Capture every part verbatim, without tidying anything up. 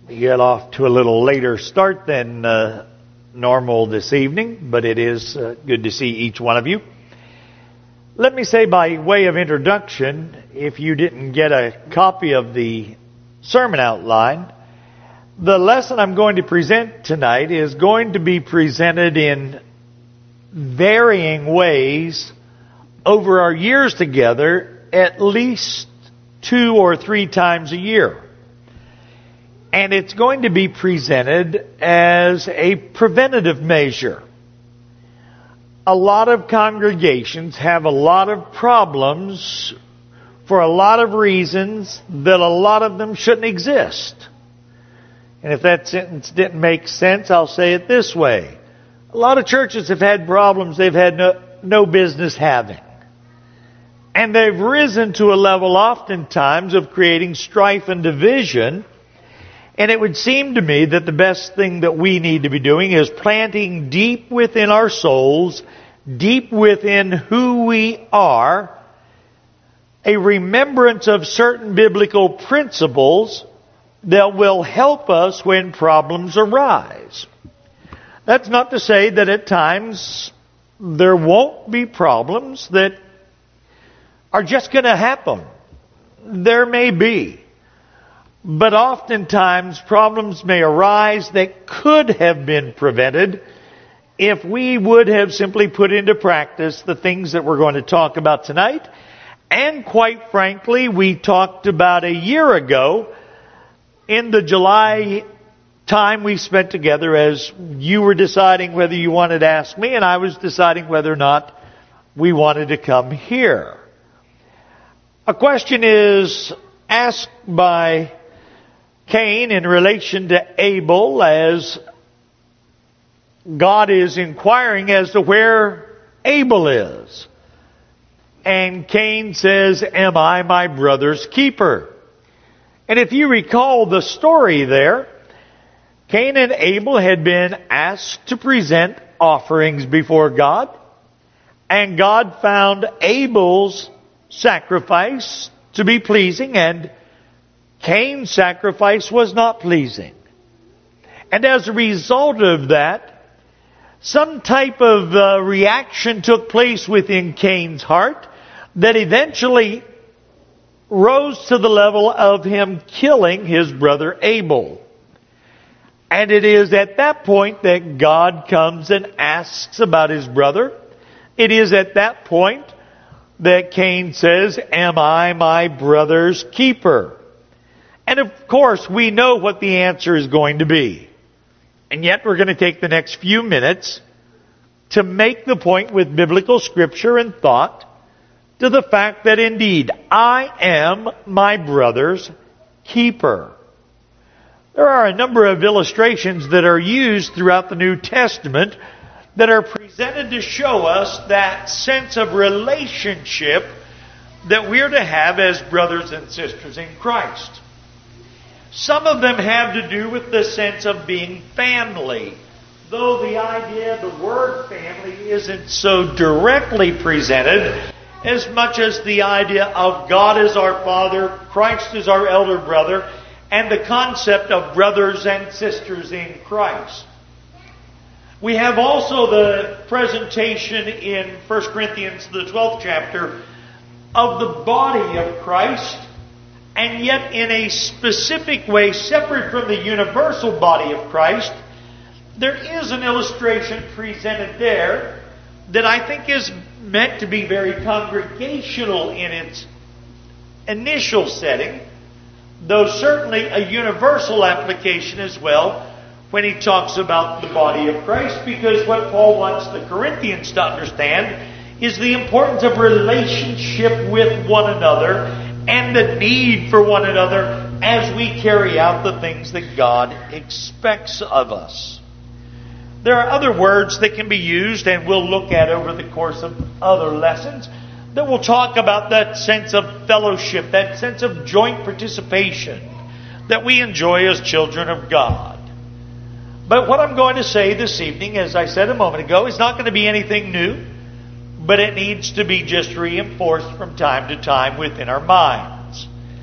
Get off to a little later start than uh, normal this evening, but it is uh, good to see each one of you. Let me say by way of introduction, if you didn't get a copy of the sermon outline, the lesson I'm going to present tonight is going to be presented in varying ways over our years together, at least two or three times a year. And it's going to be presented as a preventative measure. A lot of congregations have a lot of problems for a lot of reasons that a lot of them shouldn't exist. And if that sentence didn't make sense, I'll say it this way. A lot of churches have had problems they've had no, no business having. And they've risen to a level oftentimes of creating strife and division. And it would seem to me that the best thing that we need to be doing is planting deep within our souls, deep within who we are, a remembrance of certain biblical principles that will help us when problems arise. That's not to say that at times there won't be problems that are just going to happen. There may be. But oftentimes problems may arise that could have been prevented if we would have simply put into practice the things that we're going to talk about tonight. And quite frankly, we talked about a year ago in the July time we spent together as you were deciding whether you wanted to ask me and I was deciding whether or not we wanted to come here. A question is asked by Cain in relation to Abel as God is inquiring as to where Abel is. And Cain says, "Am I my brother's keeper?" And if you recall the story there, Cain and Abel had been asked to present offerings before God, and God found Abel's sacrifice to be pleasing, and Cain's sacrifice was not pleasing. And as a result of that, some type of uh, reaction took place within Cain's heart that eventually rose to the level of him killing his brother Abel. And it is at that point that God comes and asks about his brother. It is at that point that Cain says, "Am I my brother's keeper?" And of course, we know what the answer is going to be. And yet we're going to take the next few minutes to make the point with biblical scripture and thought to the fact that indeed, I am my brother's keeper. There are a number of illustrations that are used throughout the New Testament that are presented to show us that sense of relationship that we're to have as brothers and sisters in Christ. Some of them have to do with the sense of being family, though the idea, the word family, isn't so directly presented as much as the idea of God as our Father, Christ as our elder brother, and the concept of brothers and sisters in Christ. We have also the presentation in First Corinthians, the twelfth chapter, of the body of Christ, and yet in a specific way, separate from the universal body of Christ. There is an illustration presented there that I think is meant to be very congregational in its initial setting, though certainly a universal application as well when he talks about the body of Christ, because what Paul wants the Corinthians to understand is the importance of relationship with one another and the need for one another as we carry out the things that God expects of us. There are other words that can be used, and we'll look at over the course of other lessons, that will talk about that sense of fellowship, that sense of joint participation that we enjoy as children of God. But what I'm going to say this evening, as I said a moment ago, is not going to be anything new, but it needs to be just reinforced from time to time within our minds.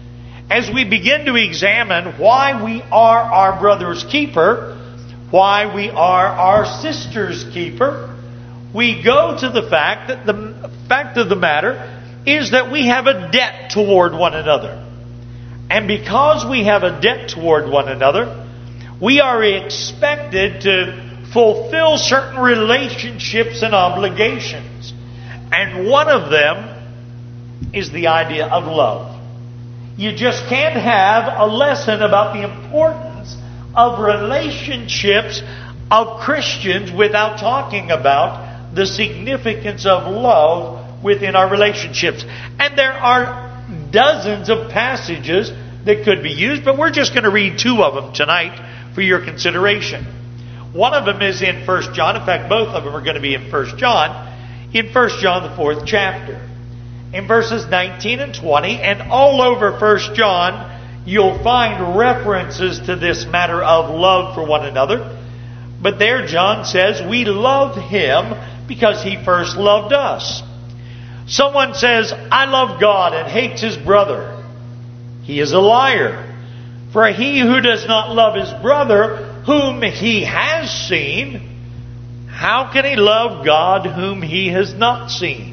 as we begin to examine why we are our brother's keeper, why we are our sister's keeper, we go to the fact that the fact of the matter is that we have a debt toward one another. And because we have a debt toward one another, we are expected to fulfill certain relationships and obligations. And one of them is the idea of love. You just can't have a lesson about the importance of relationships of Christians without talking about the significance of love within our relationships. And there are dozens of passages that could be used, but we're just going to read two of them tonight for your consideration. One of them is in First John. In fact, both of them are going to be in First John. In First John, the fourth chapter. In verses nineteen and twenty, and all over First John, you'll find references to this matter of love for one another. But there John says, we love him because he first loved us. Someone says, I love God and hates his brother. He is a liar. For he who does not love his brother, whom he has seen, how can he love God whom he has not seen?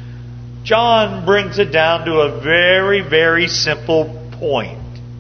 John brings it down to a very, very simple point.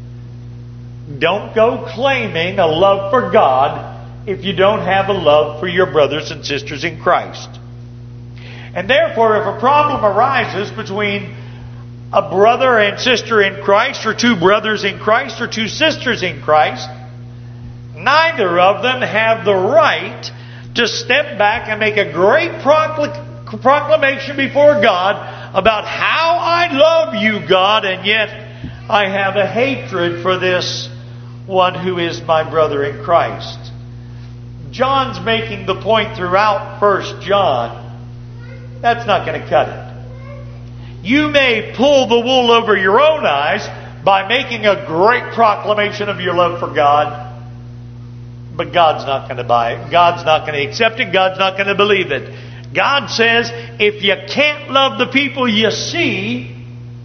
Don't go claiming a love for God if you don't have a love for your brothers and sisters in Christ. And therefore, if a problem arises between a brother and sister in Christ, or two brothers in Christ, or two sisters in Christ, neither of them have the right to step back and make a great procl- proclamation before God about how I love you, God, and yet I have a hatred for this one who is my brother in Christ. John's making the point throughout First John. That's not going to cut it. You may pull the wool over your own eyes by making a great proclamation of your love for God, but God's not going to buy it. God's not going to accept it. God's not going to believe it. God says, if you can't love the people you see,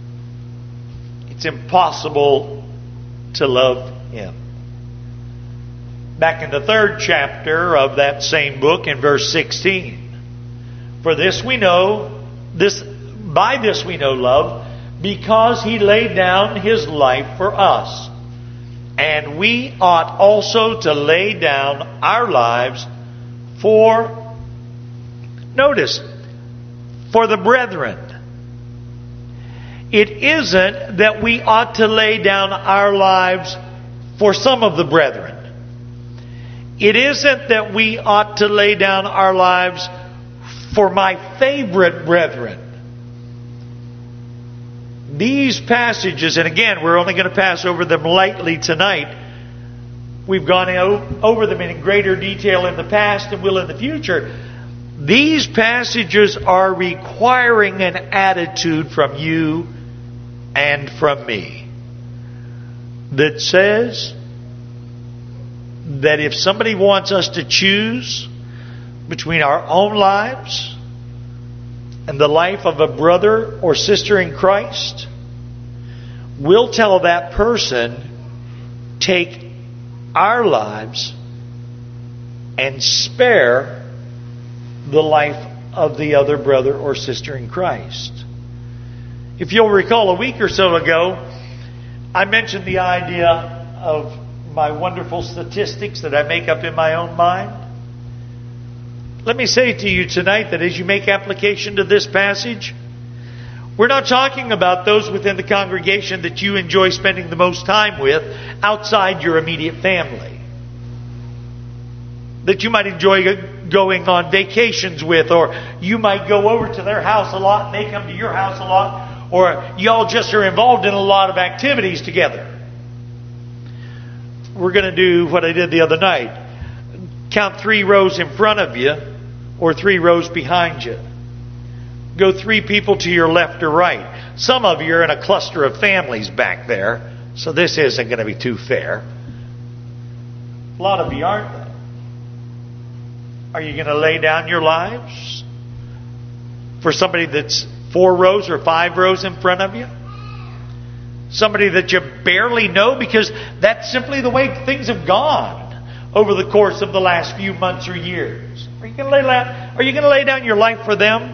it's impossible to love Him. Back in the third chapter of that same book, in verse sixteen, for this we know, this by this we know love, because He laid down His life for us. And we ought also to lay down our lives for, notice, for the brethren. It isn't that we ought to lay down our lives for some of the brethren. It isn't that we ought to lay down our lives for my favorite brethren. These passages, and again, we're only going to pass over them lightly tonight. We've gone over them in greater detail in the past and will in the future. These passages are requiring an attitude from you and from me that says that if somebody wants us to choose between our own lives and the life of a brother or sister in Christ, we'll tell that person, take our lives and spare the life of the other brother or sister in Christ. If you'll recall, a week or so ago, I mentioned the idea of my wonderful statistics that I make up in my own mind. Let me say to you tonight that as you make application to this passage, we're not talking about those within the congregation that you enjoy spending the most time with outside your immediate family, that you might enjoy going on vacations with, or you might go over to their house a lot and they come to your house a lot, or y'all just are involved in a lot of activities together. We're going to do what I did the other night. Count three rows in front of you or three rows behind you. Go three people to your left or right. Some of you are in a cluster of families back there, so this isn't going to be too fair. A lot of you aren't they? Are you going to lay down your lives for somebody that's four rows or five rows in front of you? Somebody that you barely know, because that's simply the way things have gone over the course of the last few months or years. Are you going to lay down, are you going to lay down your life for them?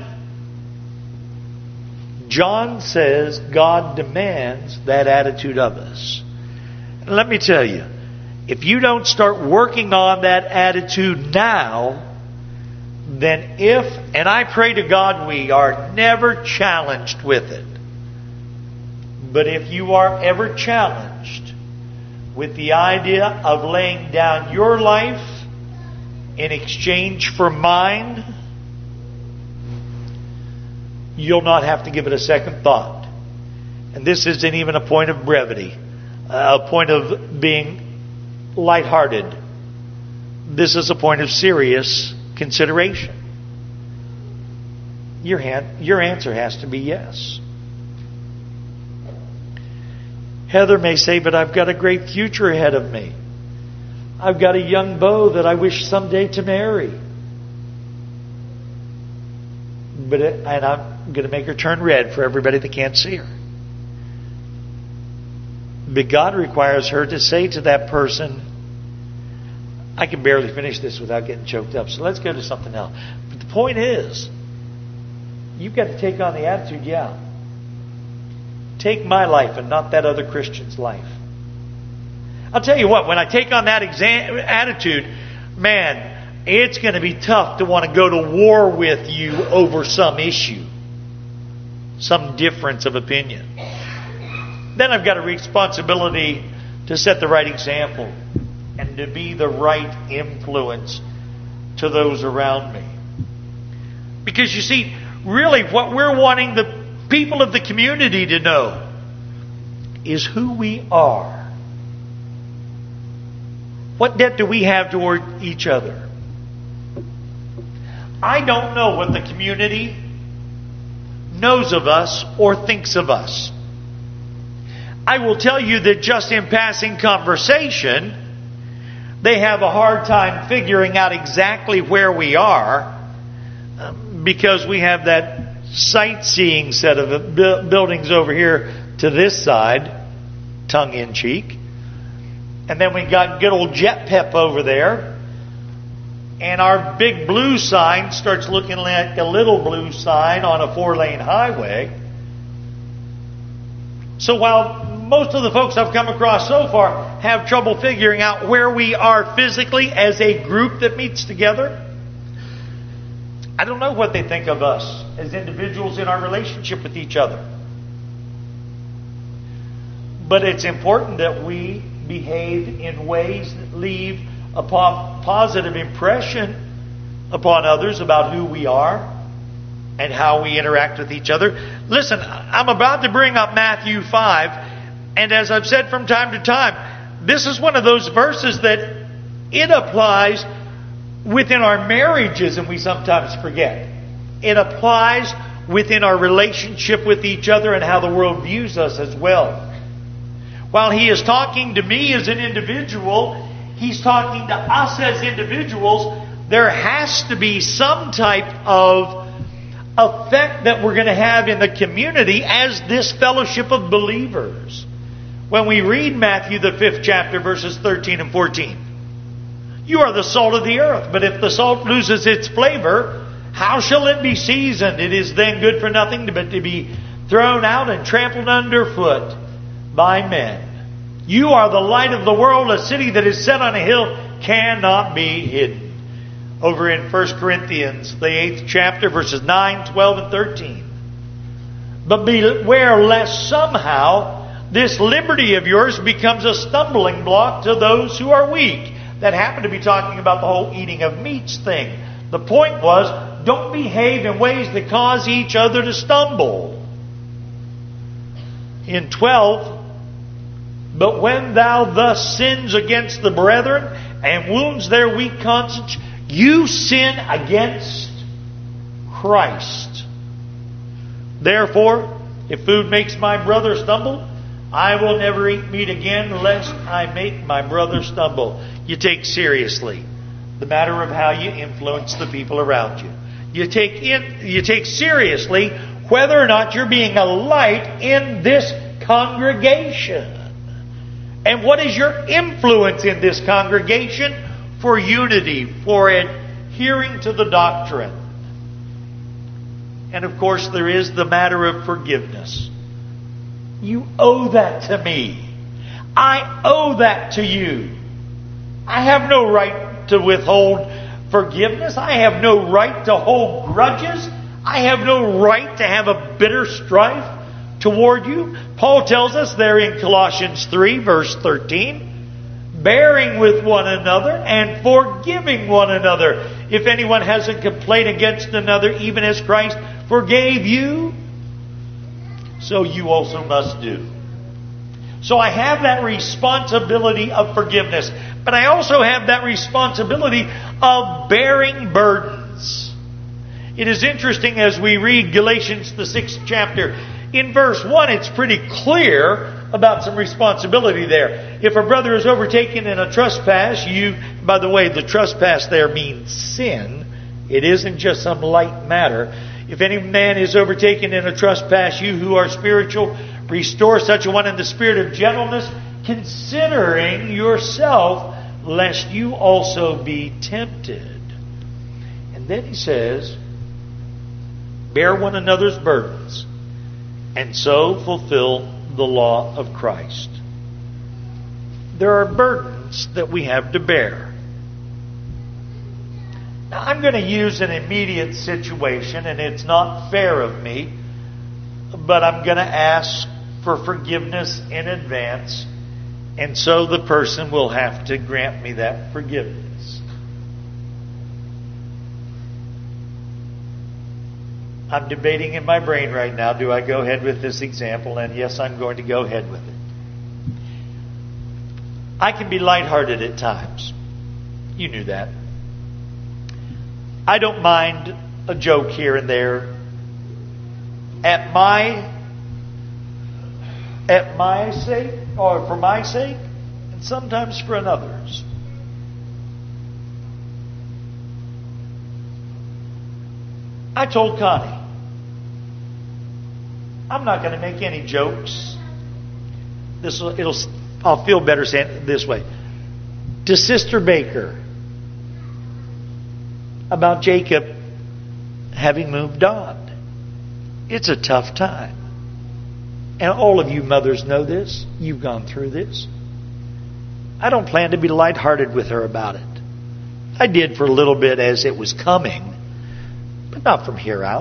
John says God demands that attitude of us. And let me tell you, if you don't start working on that attitude now, then if, and I pray to God we are never challenged with it, but if you are ever challenged with the idea of laying down your life in exchange for mine, you'll not have to give it a second thought. And this isn't even a point of brevity, a point of being lighthearted. This is a point of serious consideration. Your hand, your answer has to be yes. Heather may say, but I've got a great future ahead of me. I've got a young beau that I wish someday to marry. But it, and I'm going to make her turn red for everybody that can't see her. But God requires her to say to that person, I can barely finish this without getting choked up, so let's go to something else. But the point is, you've got to take on the attitude, yeah. Take my life and not that other Christian's life. I'll tell you what, when I take on that exam- attitude, man, it's going to be tough to want to go to war with you over some issue, some difference of opinion. Then I've got a responsibility to set the right example and to be the right influence to those around me. Because you see, really what we're wanting the people of the community to know is who we are. What debt do we have toward each other? I don't know what the community knows of us or thinks of us. I will tell you that just in passing conversation, they have a hard time figuring out exactly where we are, because we have that sightseeing set of buildings over here to this side, tongue-in-cheek. And then we got good old Jet Pep over there. And our big blue sign starts looking like a little blue sign on a four-lane highway. So while most of the folks I've come across so far have trouble figuring out where we are physically as a group that meets together, I don't know what they think of us as individuals in our relationship with each other. But it's important that we behave in ways that leave a positive impression upon others about who we are and how we interact with each other. Listen, I'm about to bring up Matthew five, and as I've said from time to time, this is one of those verses that it applies within our marriages, and we sometimes forget. It applies within our relationship with each other and how the world views us as well. While he is talking to me as an individual, he's talking to us as individuals. There has to be some type of effect that we're going to have in the community as this fellowship of believers. When we read Matthew, the fifth chapter, verses thirteen and fourteen. You are the salt of the earth, but if the salt loses its flavor, how shall it be seasoned? It is then good for nothing but to be thrown out and trampled underfoot by men. You are the light of the world. A city that is set on a hill cannot be hidden. Over in First Corinthians, the eighth chapter, verses nine, twelve, and thirteen. But beware lest somehow this liberty of yours becomes a stumbling block to those who are weak. That happened to be talking about the whole eating of meats thing. The point was, don't behave in ways that cause each other to stumble. In twelve, but when thou thus sins against the brethren and wounds their weak conscience, you sin against Christ. Therefore, if food makes my brother stumble, I will never eat meat again, lest I make my brother stumble. You take seriously the matter of how you influence the people around you. You take in, you take seriously whether or not you're being a light in this congregation. And what is your influence in this congregation? For unity, for adhering to the doctrine. And of course, there is the matter of forgiveness. You owe that to me. I owe that to you. I have no right to withhold forgiveness. I have no right to hold grudges. I have no right to have a bitter strife toward you. Paul tells us there in Colossians three, verse thirteen, bearing with one another and forgiving one another. If anyone has a complaint against another, even as Christ forgave you, so you also must do. So I have that responsibility of forgiveness. But I also have that responsibility of bearing burdens. It is interesting as we read Galatians, the sixth chapter. In verse one, it's pretty clear about some responsibility there. If a brother is overtaken in a trespass, you, by the way, the trespass there means sin. It isn't just some light matter. If any man is overtaken in a trespass, you who are spiritual, restore such a one in the spirit of gentleness, considering yourself, lest you also be tempted. And then he says, bear one another's burdens, and so fulfill the law of Christ. There are burdens that we have to bear. Now, I'm going to use an immediate situation, and it's not fair of me, but I'm going to ask for forgiveness in advance, and so the person will have to grant me that forgiveness. I'm debating in my brain right now, do I go ahead with this example? And yes, I'm going to go ahead with it. I can be lighthearted at times. You knew that. I don't mind a joke here and there. At my at my sake, or for my sake, and sometimes for another's. I told Connie, I'm not going to make any jokes. This will, it'll. I'll feel better saying it this way. To Sister Baker about Jacob having moved on. It's a tough time. And all of you mothers know this. You've gone through this. I don't plan to be lighthearted with her about it. I did for a little bit as it was coming, but not from here out.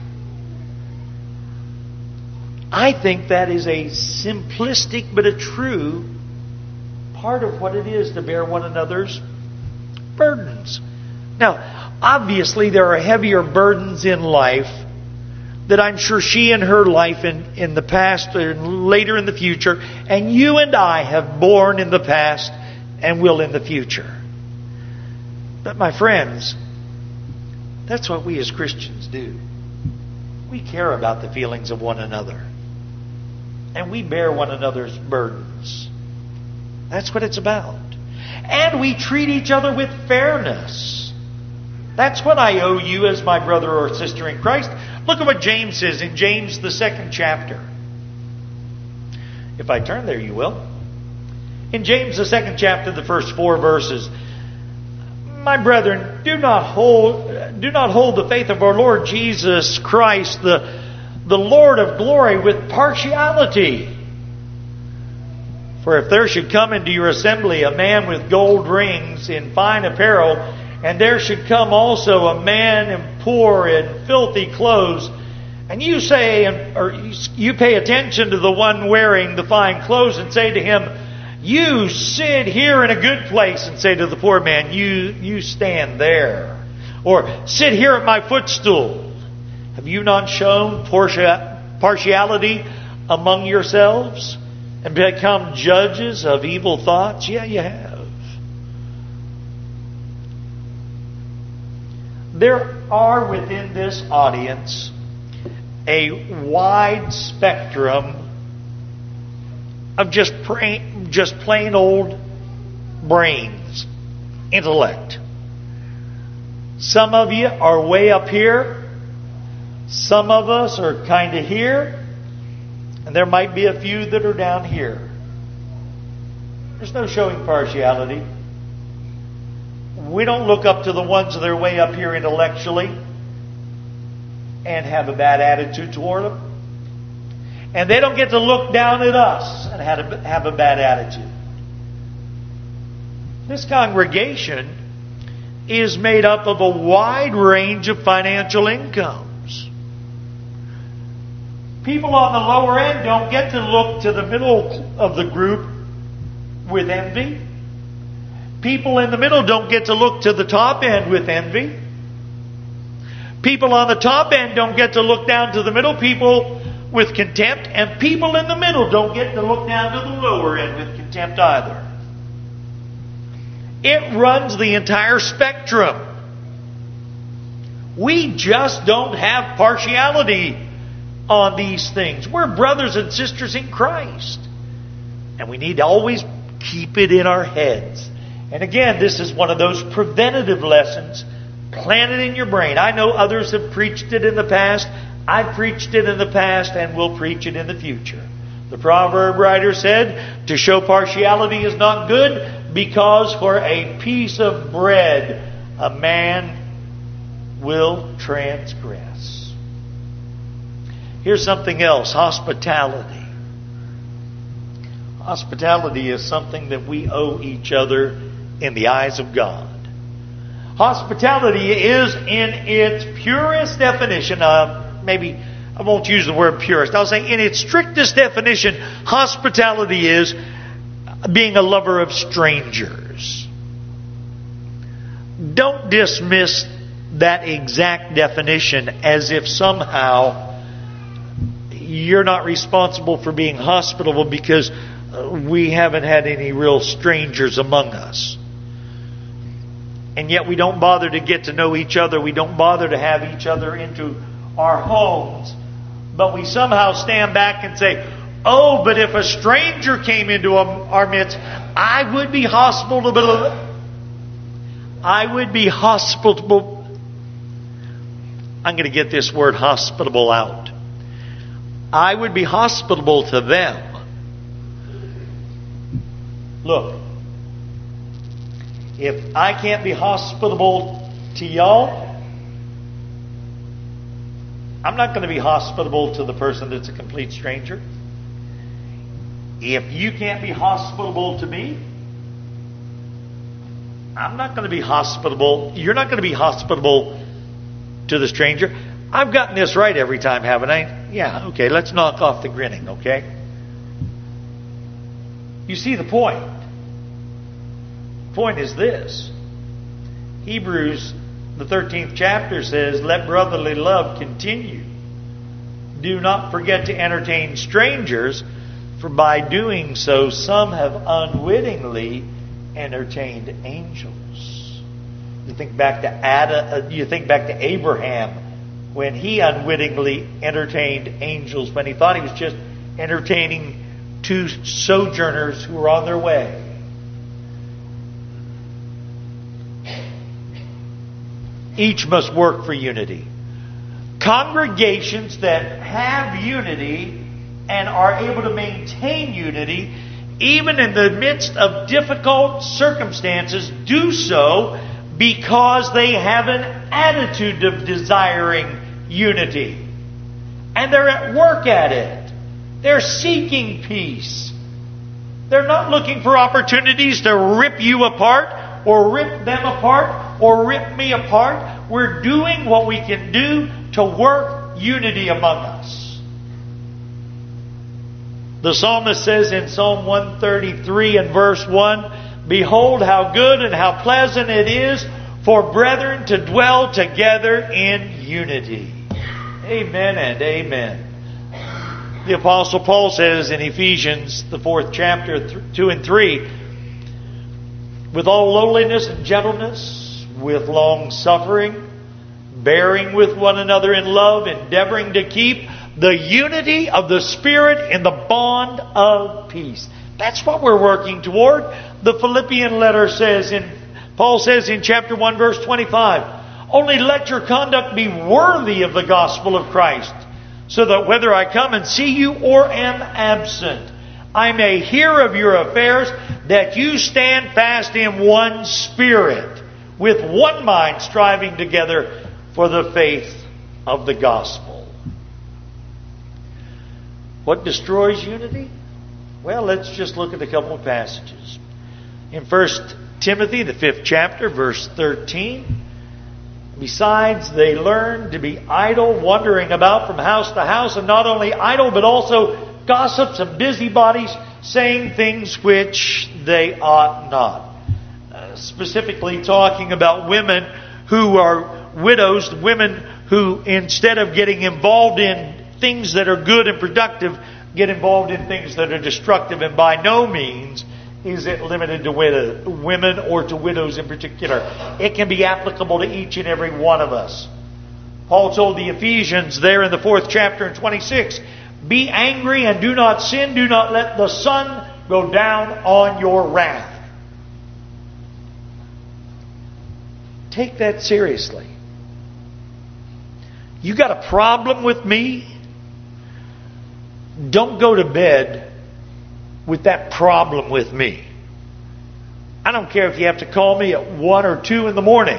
I think that is a simplistic but a true part of what it is to bear one another's burdens. Now, obviously there are heavier burdens in life that I'm sure she in her life in, in the past or later in the future, and you and I have borne in the past and will in the future. But my friends, that's what we as Christians do. We care about the feelings of one another. And we bear one another's burdens. That's what it's about. And we treat each other with fairness. That's what I owe you as my brother or sister in Christ. Look at what James says in James, the second chapter. If I turn there, you will. In James, the second chapter, the first four verses. My brethren, do not hold, do not hold the faith of our Lord Jesus Christ, the, the Lord of glory, with partiality. For if there should come into your assembly a man with gold rings in fine apparel, and there should come also a man in poor and filthy clothes, and you say, or you pay attention to the one wearing the fine clothes, and say to him, you sit here in a good place, and say to the poor man, you, you stand there. Or sit here at my footstool. Have you not shown partiality among yourselves and become judges of evil thoughts? Yeah, you have. There are within this audience a wide spectrum of just plain, just plain old brains, intellect. Some of you are way up here. Some of us are kind of here. And there might be a few that are down here. There's no showing partiality. We don't look up to the ones that are way up here intellectually and have a bad attitude toward them. And they don't get to look down at us and have a, have a bad attitude. This congregation is made up of a wide range of financial incomes. People on the lower end don't get to look to the middle of the group with envy. People in the middle don't get to look to the top end with envy. People on the top end don't get to look down to the middle people with contempt. And people in the middle don't get to look down to the lower end with contempt either. It runs the entire spectrum. We just don't have partiality on these things. We're brothers and sisters in Christ. And we need to always keep it in our heads. And again, this is one of those preventative lessons. Plant it in your brain. I know others have preached it in the past. I've preached it in the past and will preach it in the future. The proverb writer said, to show partiality is not good, because for a piece of bread a man will transgress. Here's something else. Hospitality. Hospitality is something that we owe each other in the eyes of God. Hospitality is in its purest definition of, maybe I won't use the word purest, I'll say in its strictest definition, hospitality is being a lover of strangers. Don't dismiss that exact definition as if somehow you're not responsible for being hospitable because we haven't had any real strangers among us. And yet we don't bother to get to know each other. We don't bother to have each other into our homes. But we somehow stand back and say, oh, but if a stranger came into our midst, I would be hospitable. I would be hospitable. I'm going to get this word hospitable out. I would be hospitable to them. Look, if I can't be hospitable to y'all, I'm not going to be hospitable to the person that's a complete stranger. If you can't be hospitable to me, I'm not going to be hospitable. You're not going to be hospitable to the stranger. I've gotten this right every time, haven't I? Yeah, okay, let's knock off the grinning, okay? You see the point. The point is this. Hebrews, the thirteenth chapter says, let brotherly love continue. Do not forget to entertain strangers, for by doing so some have unwittingly entertained angels. You think back to Adam, you think back to Abraham when he unwittingly entertained angels, when he thought he was just entertaining two sojourners who were on their way. Each must work for unity. Congregations that have unity and are able to maintain unity, even in the midst of difficult circumstances, do so because they have an attitude of desiring unity. And they're at work at it. They're seeking peace. They're not looking for opportunities to rip you apart or rip them apart or rip me apart. We're doing what we can do to work unity among us. The psalmist says in Psalm one thirty-three and verse one, behold how good and how pleasant it is for brethren to dwell together in unity. Amen and amen. The Apostle Paul says in Ephesians, the fourth chapter, two and three, with all lowliness and gentleness, with long suffering, bearing with one another in love, endeavoring to keep the unity of the Spirit in the bond of peace. That's what we're working toward. The Philippian letter says, in Paul says in chapter one, verse twenty-five, only let your conduct be worthy of the gospel of Christ, so that whether I come and see you or am absent, I may hear of your affairs, that you stand fast in one spirit, with one mind striving together for the faith of the gospel. What destroys unity? Well, let's just look at a couple of passages. In First Timothy, the fifth chapter, verse thirteen, besides, they learn to be idle, wandering about from house to house, and not only idle, but also gossips and busybodies, saying things which they ought not. Uh, specifically talking about women who are widows, women who, instead of getting involved in things that are good and productive, get involved in things that are destructive. And by no means is it limited to widow, women or to widows in particular. It can be applicable to each and every one of us. Paul told the Ephesians there in the fourth chapter in twenty-six, be angry and do not sin. Do not let the sun go down on your wrath. Take that seriously. You got a problem with me? Don't go to bed with that problem with me. I don't care if you have to call me at one or two in the morning.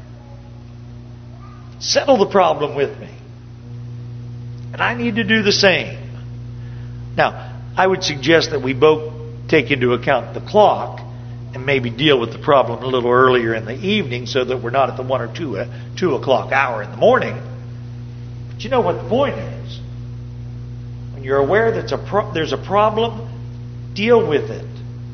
Settle the problem with me. And I need to do the same. Now, I would suggest that we both take into account the clock and maybe deal with the problem a little earlier in the evening so that we're not at the one or two, uh, two o'clock hour in the morning. But you know what the point is. When you're aware that a pro- there's a problem, deal with it.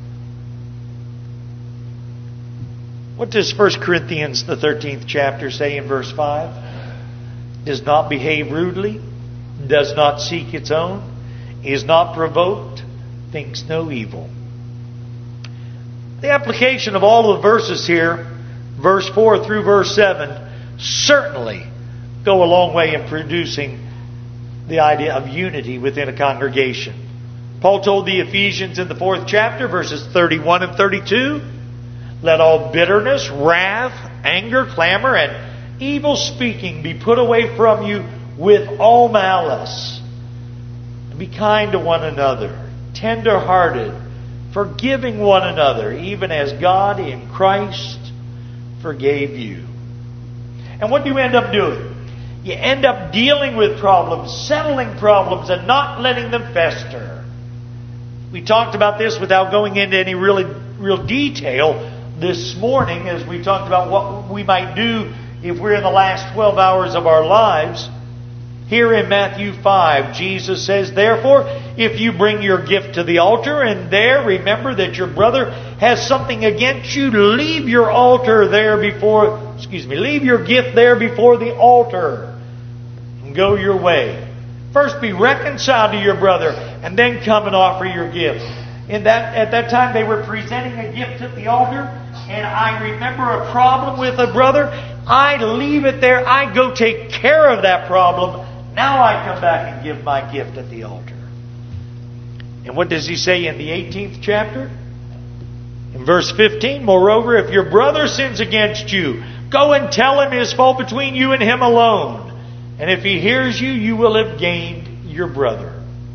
What does First Corinthians, the thirteenth chapter, say in verse five? Does not behave rudely, does not seek its own, is not provoked, thinks no evil. The application of all the verses here, verse four through verse seven, certainly go a long way in producing the idea of unity within a congregation. Paul told the Ephesians in the fourth chapter, verses thirty-one and thirty-two, let all bitterness, wrath, anger, clamor, and evil speaking be put away from you with all malice. And be kind to one another, tender-hearted, forgiving one another, even as God in Christ forgave you. And what do you end up doing? You end up dealing with problems, settling problems, and not letting them fester. We talked about this without going into any really real detail this morning as we talked about what we might do if we're in the last twelve hours of our lives. Here in Matthew five, Jesus says, therefore, if you bring your gift to the altar and there remember that your brother has something against you, leave your altar there before, excuse me, leave your gift there before the altar and go your way. First be reconciled to your brother and then come and offer your gift. In that, at that time they were presenting a gift at the altar, and I remember a problem with a brother. I leave it there. I go take care of that problem. Now I come back and give my gift at the altar. And what does he say in the eighteenth chapter? In verse fifteen, moreover, if your brother sins against you, go and tell him his fault between you and him alone. And if he hears you, you will have gained your brother.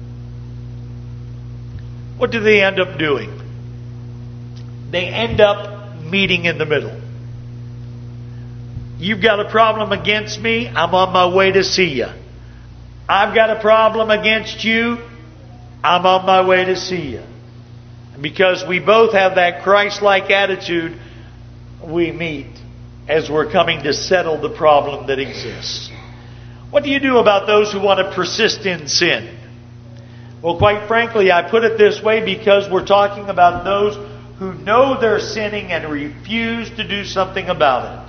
What do they end up doing? They end up meeting in the middle. You've got a problem against me, I'm on my way to see you. I've got a problem against you, I'm on my way to see you. And because we both have that Christ-like attitude, we meet as we're coming to settle the problem that exists. What do you do about those who want to persist in sin? Well, quite frankly, I put it this way because we're talking about those who know they're sinning and refuse to do something about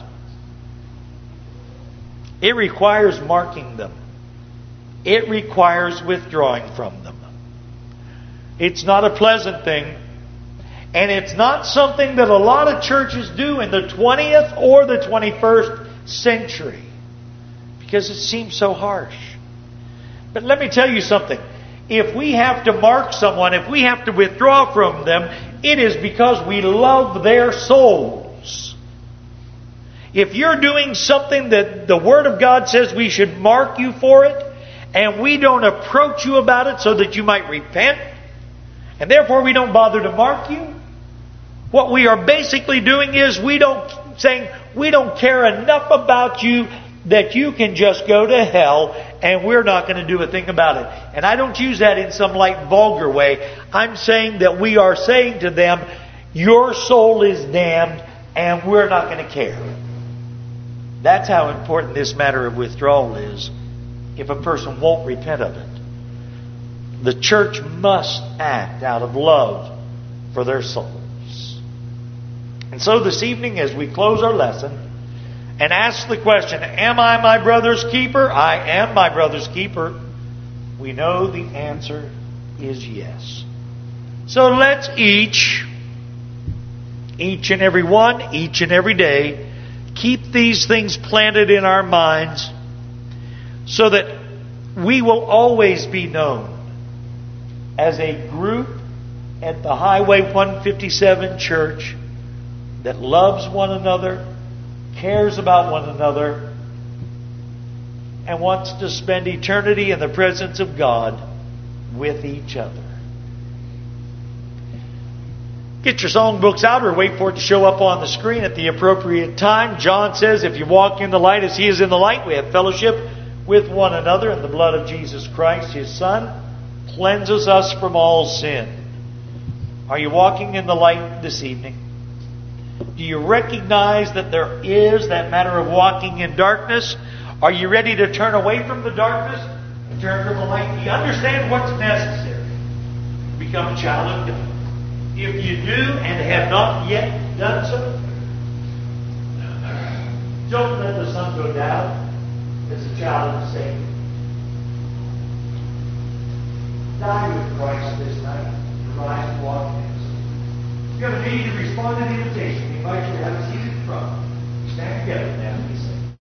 it. It requires marking them. It requires withdrawing from them. It's not a pleasant thing. And it's not something that a lot of churches do in the twentieth or the twenty-first century. Because it seems so harsh. But let me tell you something. If we have to mark someone, if we have to withdraw from them, it is because we love their souls. If you're doing something that the Word of God says we should mark you for it, and we don't approach you about it so that you might repent, and therefore we don't bother to mark you, what we are basically doing is we don't saying we don't care enough about you that you can just go to hell and we're not going to do a thing about it. And I don't use that in some light vulgar way. I'm saying that we are saying to them, your soul is damned and we're not going to care. That's how important this matter of withdrawal is if a person won't repent of it. The church must act out of love for their souls. And so this evening, as we close our lesson and ask the question, am I my brother's keeper? I am my brother's keeper. We know the answer is yes. So let's each, each and every one, each and every day, keep these things planted in our minds so that we will always be known as a group at the Highway one fifty-seven Church that loves one another, cares about one another, and wants to spend eternity in the presence of God with each other. Get your songbooks out or wait for it to show up on the screen at the appropriate time. John says, if you walk in the light as He is in the light, we have fellowship with one another, and the blood of Jesus Christ, His Son, cleanses us from all sin. Are you walking in the light this evening? Do you recognize that there is that matter of walking in darkness? Are you ready to turn away from the darkness and turn to the light? Do you understand what's necessary to become a child of God? If you do and have not yet done so, don't let the sun go down as a child of Satan. Die with Christ this night. Rise and walk in His. If you have a need to respond to the invitation, we invite you to have a seat in front. Stand together now.